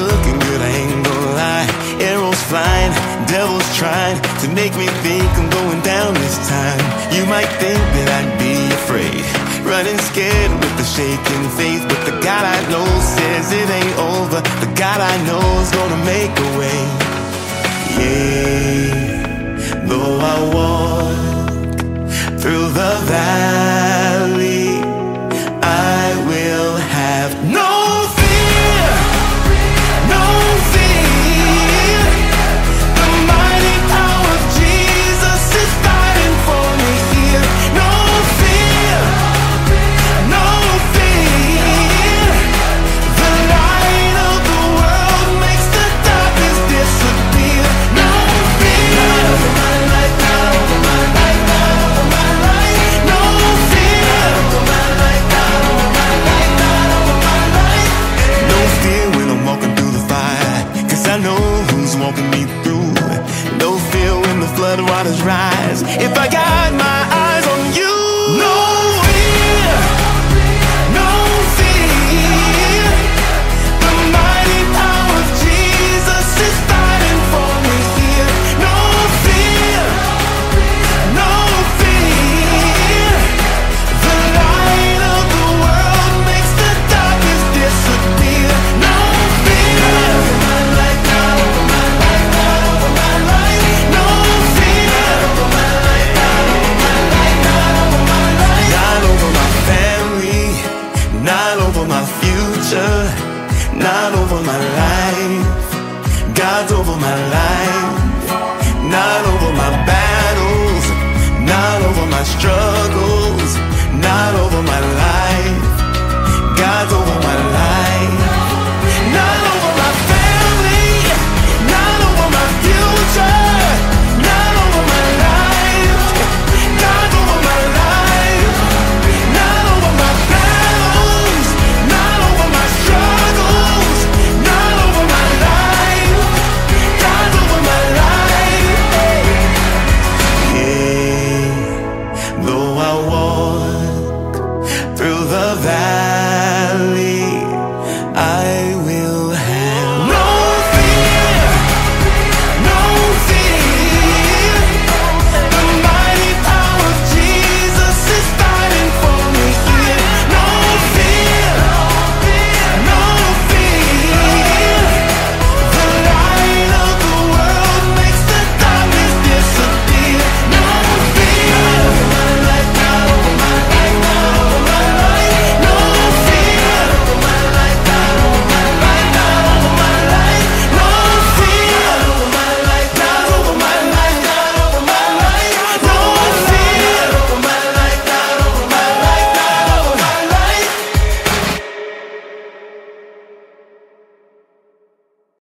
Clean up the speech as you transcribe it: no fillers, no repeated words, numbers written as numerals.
looking good, I ain't gonna lie. Arrows flying, devils trying to make me think I'm going down this time. You might think that I'd be afraid, running scared with the shaking faith, but the God I know says it ain't over. The God I know is gonna make a way. Yeah, though I walk through the valley